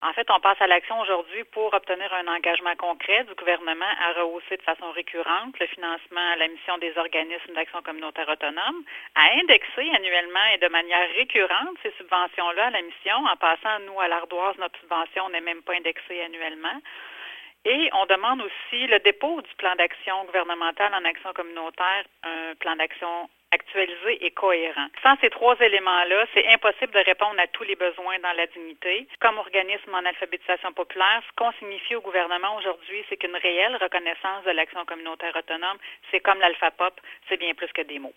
En fait, on passe à l'action aujourd'hui pour obtenir un engagement concret du gouvernement à rehausser de façon récurrente le financement à la mission des organismes d'action communautaire autonome, à indexer annuellement et de manière récurrente ces subventions-là à la mission. En passant, nous, à l'Ardoise, notre subvention n'est même pas indexée annuellement. Et on demande aussi le dépôt du plan d'action gouvernemental en action communautaire, un plan d'action actualisé et cohérent. Sans ces trois éléments-là, c'est impossible de répondre à tous les besoins dans la dignité. Comme organisme en alphabétisation populaire, ce qu'on signifie au gouvernement aujourd'hui, c'est qu'une réelle reconnaissance de l'action communautaire autonome, c'est comme l'alpha pop, c'est bien plus que des mots.